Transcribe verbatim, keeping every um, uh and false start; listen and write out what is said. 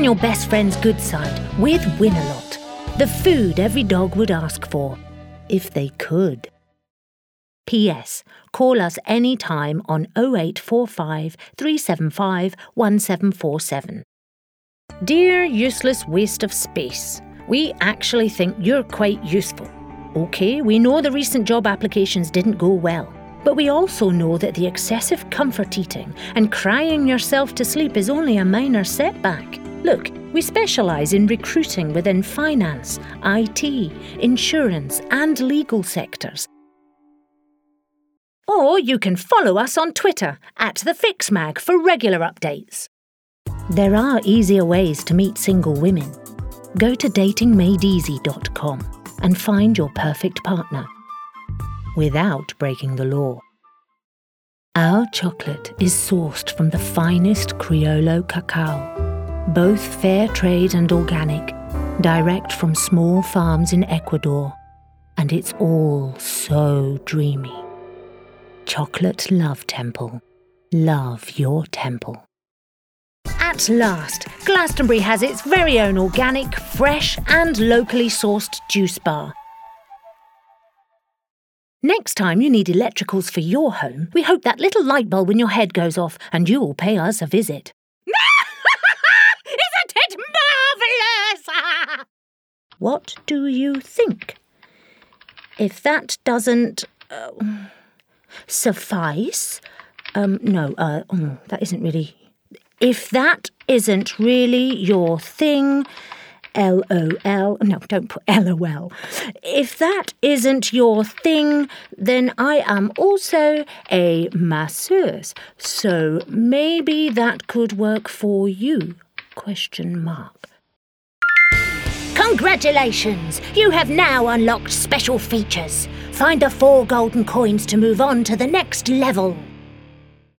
on your best friend's good side with Win-A-Lot. The food every dog would ask for, if they could. P S. Call us anytime on oh eight four five, three seven five, one seven four seven. Dear useless waste of space, we actually think you're quite useful. OK, we know the recent job applications didn't go well, but we also know that the excessive comfort eating and crying yourself to sleep is only a minor setback. Look, we specialise in recruiting within finance, I T, insurance and legal sectors. Or you can follow us on Twitter at The Fix Mag for regular updates. There are easier ways to meet single women. Go to dating made easy dot com and find your perfect partner without breaking the law. Our chocolate is sourced from the finest Criollo cacao, both fair trade and organic, direct from small farms in Ecuador, and it's all so dreamy. Chocolate Love Temple. Love your temple. At last, Glastonbury has its very own organic, fresh and locally sourced juice bar. Next time you need electricals for your home, we hope that little light bulb in your head goes off and you will pay us a visit. Isn't it marvellous? What do you think? If that doesn't uh, suffice, um, no, uh, oh, that isn't really. If that isn't really your thing, L O L, no, don't put L O L. If that isn't your thing, then I am also a masseuse, so maybe that could work for you, question mark. Congratulations! You have now unlocked special features. Find the four golden coins to move on to the next level.